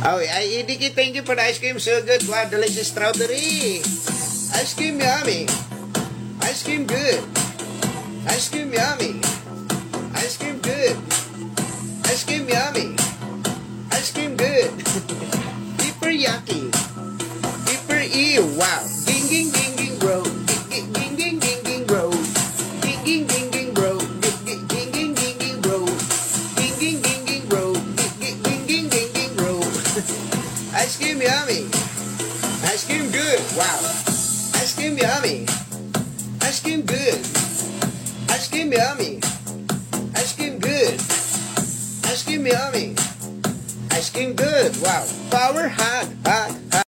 Oh, Idiki, thank you for the ice cream. So good. Wow, delicious strawberry. Ice cream yummy. Ice cream good. Ice cream yummy. Ice cream good. Ice cream yummy. Ice cream good. Super yucky. Super ew. Wow. Ging ging ging ging bro. Ging ging ging ging ging bro. Ging ging ging ging bro. Ging ging ging ging ging bro. Ging ging ging ging bro. Ging ging ging ging ging bro. Ice cream yummy. Ice cream good. Wow. Ice cream yummy. Ice cream good. Ice cream yummy. Ice cream good. Ice cream yummy. Ice cream good. Wow. Power hot. Hot.